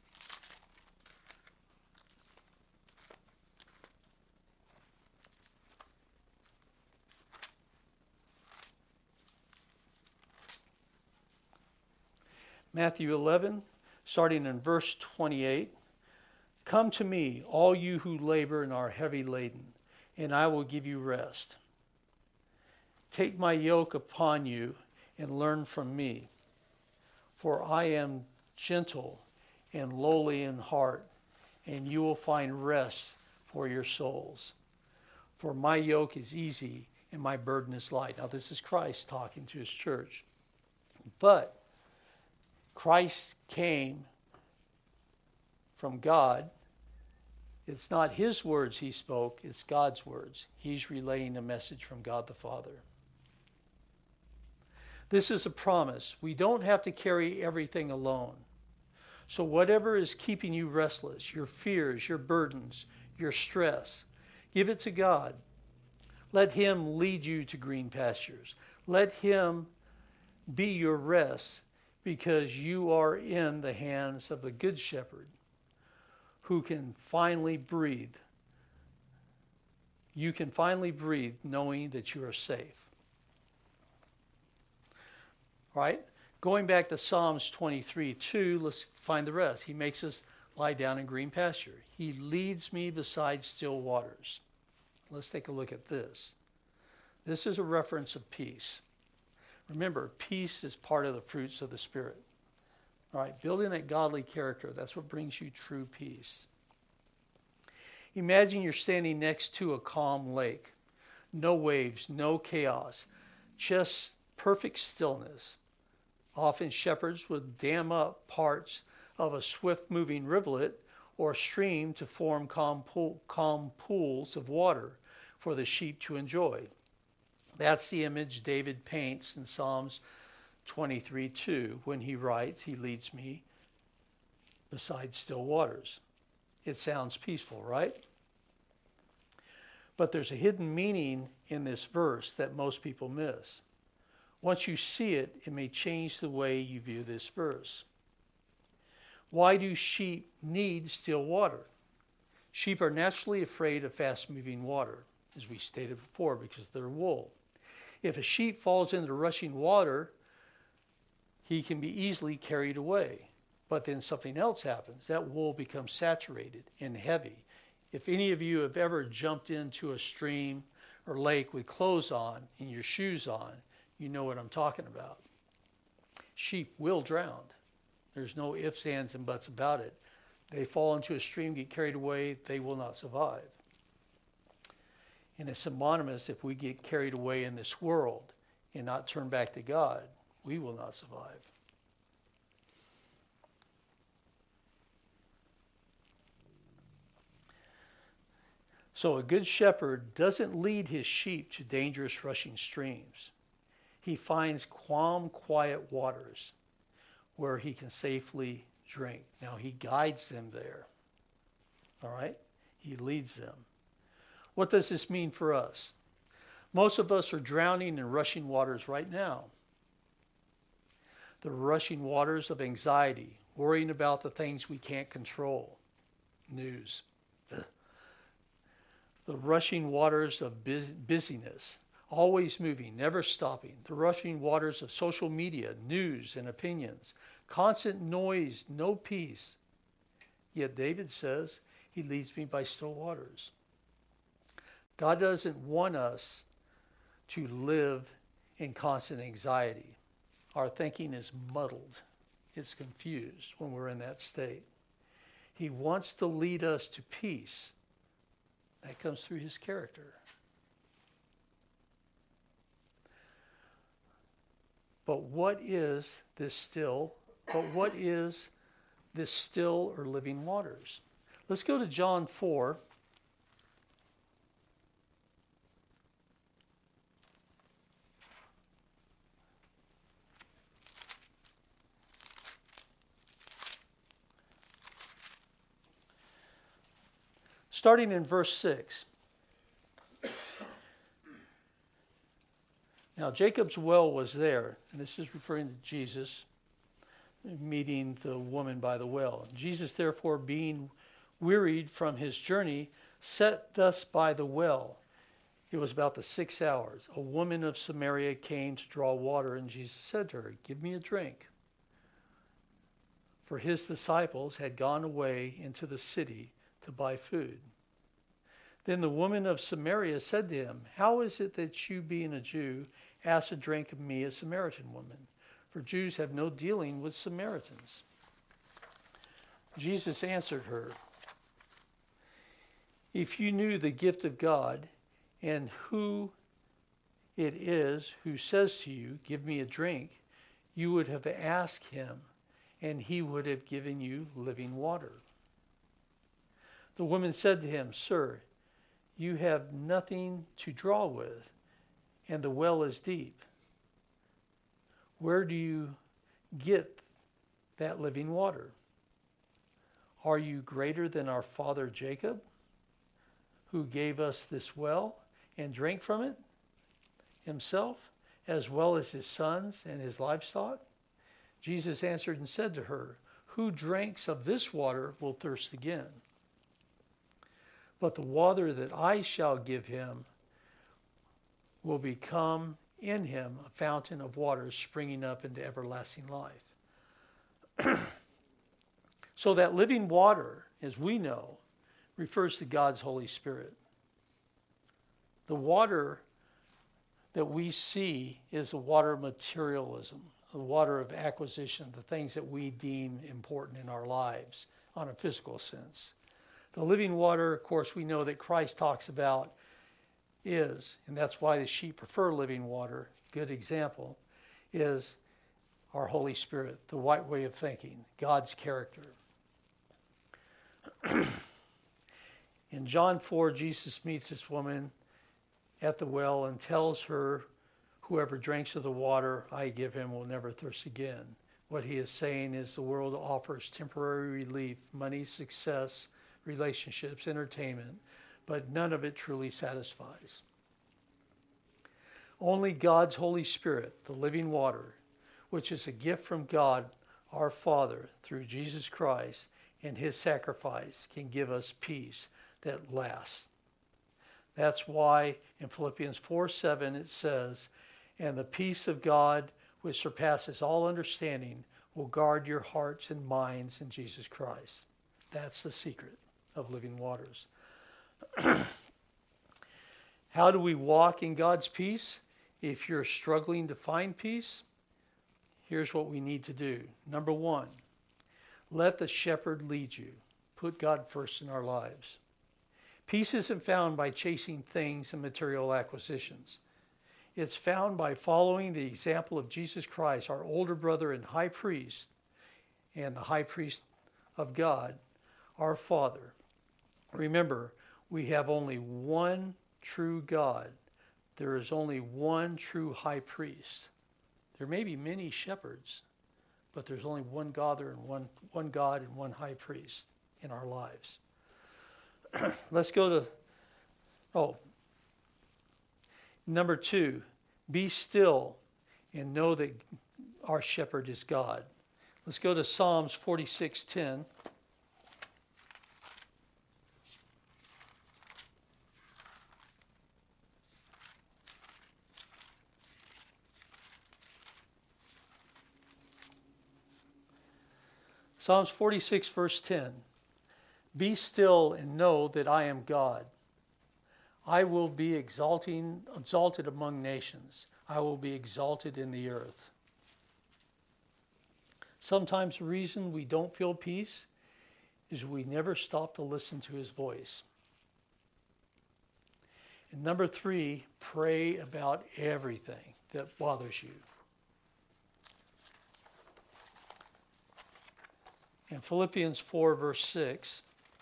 Matthew eleven, starting in verse twenty-eight. Come to me, all you who labor and are heavy laden, and I will give you rest. Take my yoke upon you and learn from me, for I am gentle and lowly in heart, and you will find rest for your souls. For my yoke is easy and my burden is light. Now this is Christ talking to his church. But Christ came from God. It's not his words he spoke, it's God's words. He's relaying a message from God the Father. This is a promise. We don't have to carry everything alone. So whatever is keeping you restless, your fears, your burdens, your stress, give it to God. Let him lead you to green pastures. Let him be your rest, because you are in the hands of the Good Shepherd who can finally breathe. You can finally breathe knowing that you are safe. Right? Going back to Psalms twenty-three two, let's find the rest. He makes us lie down in green pasture. He leads me beside still waters. Let's take a look at this. This is a reference of peace. Remember, peace is part of the fruits of the Spirit. All right, building that godly character, that's what brings you true peace. Imagine you're standing next to a calm lake. No waves, no chaos, just perfect stillness. Often shepherds would dam up parts of a swift-moving rivulet or stream to form calm, pool, calm pools of water for the sheep to enjoy. That's the image David paints in Psalms twenty-three two when he writes, he leads me beside still waters. It sounds peaceful, right? But there's a hidden meaning in this verse that most people miss. Once you see it, it may change the way you view this verse. Why do sheep need still water? Sheep are naturally afraid of fast-moving water, as we stated before, because of their wool. If a sheep falls into rushing water, he can be easily carried away. But then something else happens. That wool becomes saturated and heavy. If any of you have ever jumped into a stream or lake with clothes on and your shoes on, you know what I'm talking about. sheep will drown. There's no ifs, ands, and buts about it. They fall into a stream, get carried away, they will not survive. And it's synonymous, if we get carried away in this world and not turn back to God, we will not survive. So a good shepherd doesn't lead his sheep to dangerous rushing streams. He finds calm, quiet waters where he can safely drink. Now he guides them there. All right? He leads them. What does this mean for us? Most of us are drowning in rushing waters right now. The rushing waters of anxiety, worrying about the things we can't control. News. The rushing waters of busyness, always moving, never stopping. The rushing waters of social media, news, and opinions. Constant noise, no peace. Yet David says, he leads me by still waters. God doesn't want us to live in constant anxiety. Our thinking is muddled. It's confused when we're in that state. He wants to lead us to peace. That comes through his character. But what is this still? But what is this still or living waters? Let's go to John four. Starting in verse six. Now Jacob's well was there, and this is referring to Jesus meeting the woman by the well. Jesus, therefore, being wearied from his journey, sat thus by the well. It was about the six hours. A woman of Samaria came to draw water, and Jesus said to her, "Give me a drink." For his disciples had gone away into the city to buy food. Then the woman of Samaria said to him, "How is it that you, being a Jew, ask a drink of me, a Samaritan woman? For Jews have no dealing with Samaritans." Jesus answered her, "If you knew the gift of God and who it is who says to you, 'Give me a drink,' you would have asked him, and he would have given you living water." The woman said to him, "Sir, you have nothing to draw with, and the well is deep. Where do you get that living water? Are you greater than our father Jacob, who gave us this well and drank from it himself, as well as his sons and his livestock?" Jesus answered and said to her, "Who drinks of this water will thirst again. But the water that I shall give him will become in him a fountain of water springing up into everlasting life." So that living water, as we know, refers to God's Holy Spirit. The water that we see is the water of materialism, the water of acquisition, the things that we deem important in our lives on a physical sense. The living water, of course, we know that Christ talks about is, and that's why the sheep prefer living water, good example, is our Holy Spirit, the right way of thinking, God's character. In John four, Jesus meets this woman at the well and tells her, "Whoever drinks of the water I give him will never thirst again." What he is saying is the world offers temporary relief, money, success, relationships, entertainment, but none of it truly satisfies. Only God's Holy Spirit, the living water, which is a gift from God, our Father, through Jesus Christ and his sacrifice, can give us peace that lasts. That's why in Philippians four seven it says, "And the peace of God, which surpasses all understanding, will guard your hearts and minds in Jesus Christ." That's the secret of living waters. How do we walk in God's peace? If you're struggling to find peace, here's what we need to do. Number one, let the shepherd lead you. Put God first in our lives. Peace isn't found by chasing things and material acquisitions. It's found by following the example of Jesus Christ, our older brother and high priest, and the high priest of God, our Father. Remember, we have only one true God. There is only one true high priest. There may be many shepherds, but there's only one God and one, one God and one high priest in our lives. Let's go to, oh, number two, be still and know that our shepherd is God. Let's go to Psalms forty-six ten. Psalms forty-six verse ten. Be still and know that I am God. I will be exalting, exalted among nations. I will be exalted in the earth. Sometimes the reason we don't feel peace is we never stop to listen to his voice. And number three, pray about everything that bothers you. In Philippians four verse six,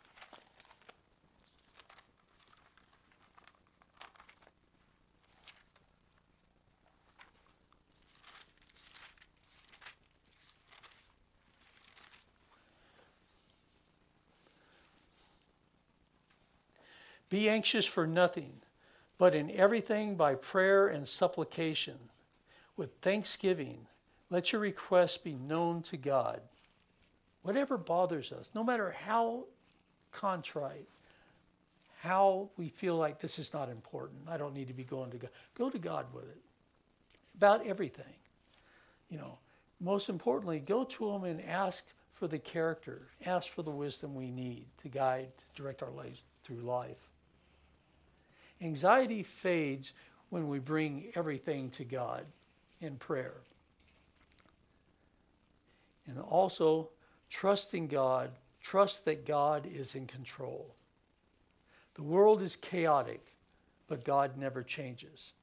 be anxious for nothing, but in everything by prayer and supplication, with thanksgiving, let your requests be known to God. Whatever bothers us, no matter how contrite, how we feel like this is not important, I don't need to be going to God, go to God with it. About everything. You know, most importantly, go to him and ask for the character, ask for the wisdom we need to guide, to direct our lives through life. Anxiety fades when we bring everything to God in prayer. And also, trust in God, trust that God is in control. The world is chaotic, but God never changes.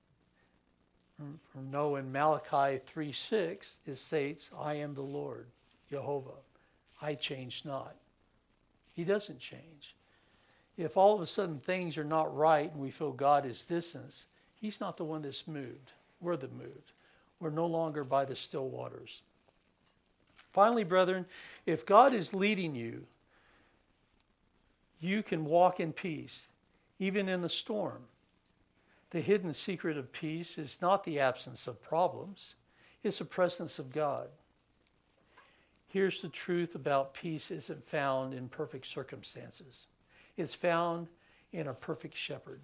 No, in Malachi three six, it states, I am the Lord, Jehovah. I change not. He doesn't change. If all of a sudden things are not right and we feel God is distant, he's not the one that's moved. We're the moved. We're no longer by the still waters. Finally, brethren, if God is leading you, you can walk in peace, even in the storm. The hidden secret of peace is not the absence of problems. It's the presence of God. Here's the truth about peace isn't found in perfect circumstances. It's found in a perfect shepherd.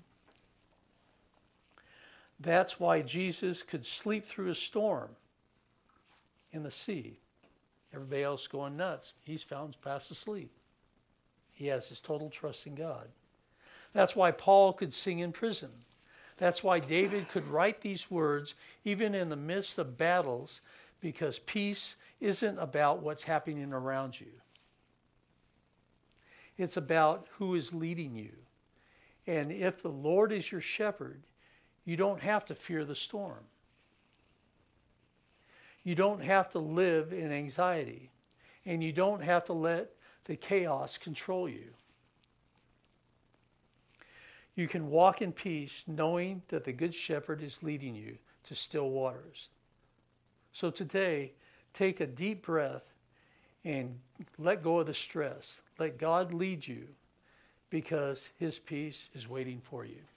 That's why Jesus could sleep through a storm in the sea. Everybody else going nuts. He's found fast asleep. He has his total trust in God. That's why Paul could sing in prison. That's why David could write these words even in the midst of battles, because peace isn't about what's happening around you. It's about who is leading you. And if the Lord is your shepherd, you don't have to fear the storm. You don't have to live in anxiety. And you don't have to let the chaos control you. You can walk in peace knowing that the Good Shepherd is leading you to still waters. So today, take a deep breath and let go of the stress. Let God lead you, because his peace is waiting for you.